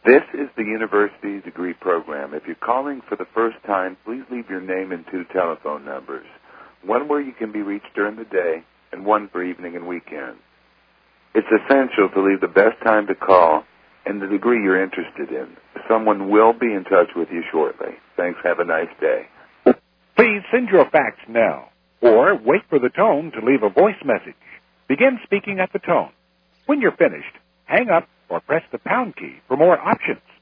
This is the university degree program. If you're calling for the first time, please leave your name and 2 telephone numbers. One where you can be reached during the day and one for evening and weekends. It's essential to leave the best time to call and the degree you're interested in. Someone will be in touch with you shortly. Thanks. Have a nice day. Please send your fax now, or wait for the tone to leave a voice message. Begin speaking at the tone. When you're finished, hang up or press the pound key for more options.